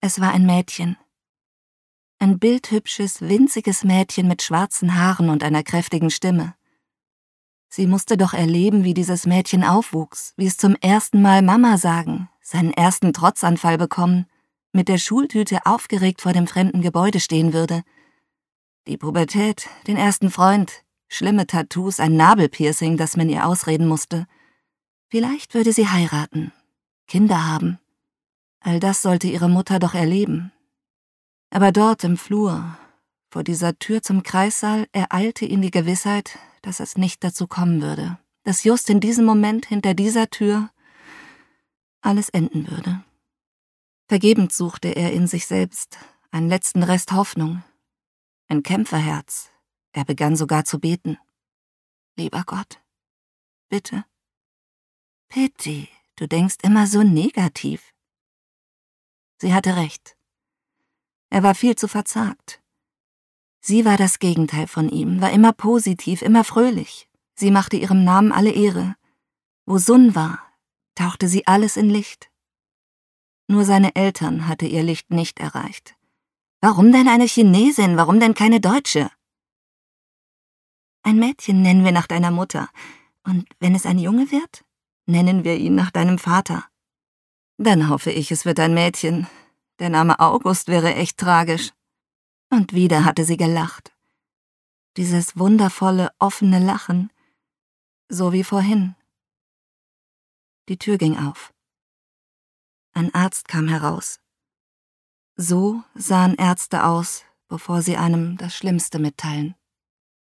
Es war ein Mädchen. Ein bildhübsches, winziges Mädchen mit schwarzen Haaren und einer kräftigen Stimme. Sie musste doch erleben, wie dieses Mädchen aufwuchs, wie es zum ersten Mal Mama sagen, seinen ersten Trotzanfall bekommen, mit der Schultüte aufgeregt vor dem fremden Gebäude stehen würde. Die Pubertät, den ersten Freund, schlimme Tattoos, ein Nabelpiercing, das man ihr ausreden musste. Vielleicht würde sie heiraten, Kinder haben. All das sollte ihre Mutter doch erleben. Aber dort im Flur, vor dieser Tür zum Kreissaal, ereilte ihn die Gewissheit, dass es nicht dazu kommen würde, dass just in diesem Moment hinter dieser Tür alles enden würde. Vergebens suchte er in sich selbst einen letzten Rest Hoffnung, ein Kämpferherz. Er begann sogar zu beten. Lieber Gott, bitte. Pitti, du denkst immer so negativ. Sie hatte recht. Er war viel zu verzagt. Sie war das Gegenteil von ihm, war immer positiv, immer fröhlich. Sie machte ihrem Namen alle Ehre. Wo Sun war, tauchte sie alles in Licht. Nur seine Eltern hatte ihr Licht nicht erreicht. Warum denn eine Chinesin, warum denn keine Deutsche? Ein Mädchen nennen wir nach deiner Mutter. Und wenn es ein Junge wird, nennen wir ihn nach deinem Vater. Dann hoffe ich, es wird ein Mädchen. Der Name August wäre echt tragisch. Und wieder hatte sie gelacht. Dieses wundervolle, offene Lachen. So wie vorhin. Die Tür ging auf. Ein Arzt kam heraus. So sahen Ärzte aus, bevor sie einem das Schlimmste mitteilen.